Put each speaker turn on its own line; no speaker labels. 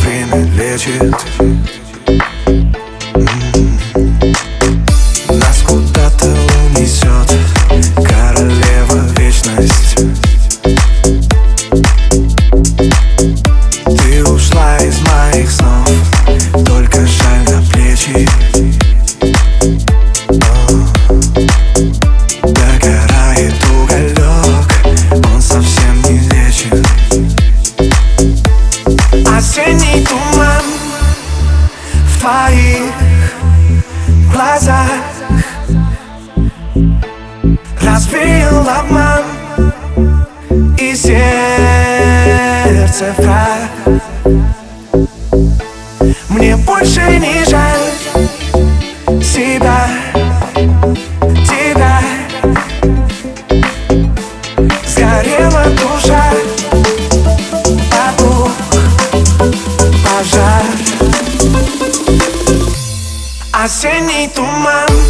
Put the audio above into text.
время лечит. Нас куда-то унесет королева вечность. Ты ушла из моих снов, только жаль на плечи. Догорает уголек, он совсем не лечит. Осенний туман в твоих глазах развеял обман, и сердце враг. Мне больше не жаль себя, тебя. Сгорела душа, потух пожар. Осенний туман